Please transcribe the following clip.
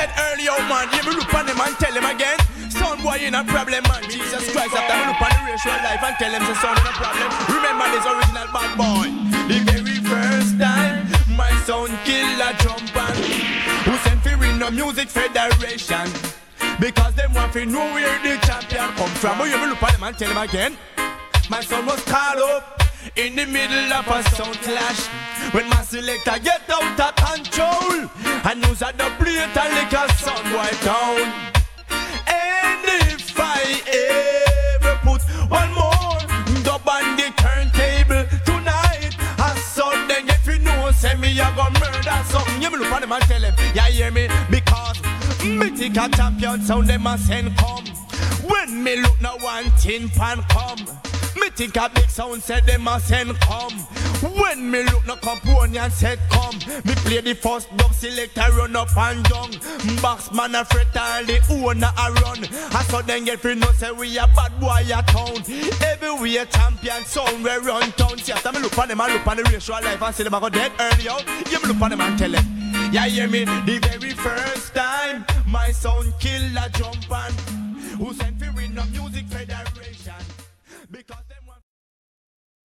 dead early, oh man. You me look on them and tell him again. Sound boy in a problem, man. Jesus Christ, after me look on the racial life and tell him the sound in a problem. Remember this original bad boy. The very first time my son kill a jumper who sent for in the Music Federation because them want to know where the champion come from. But you me look on them and tell him again. My son was caught up in the middle of a sound clash when my selector get out of control and use a plate and lick a sound white down. And if I ever put one more dub on the turntable tonight, I saw them if you know, say me I go murder something. You me look on them and tell them, yeah, hear me? Because me think a champion sound them a send come. When me look now one tin pan come, me think a big sound said them a send come. When me look no companion said come, me play the first dub selector run up and down. Box man a fret and the owner a run. I saw them get free no say we a bad boy a town. Everywhere champion sound we run town. See after me look on them and look on the racial life and see them a go dead early out. You me look on them and tell them, yeah hear me? The very first time my son kill a jumper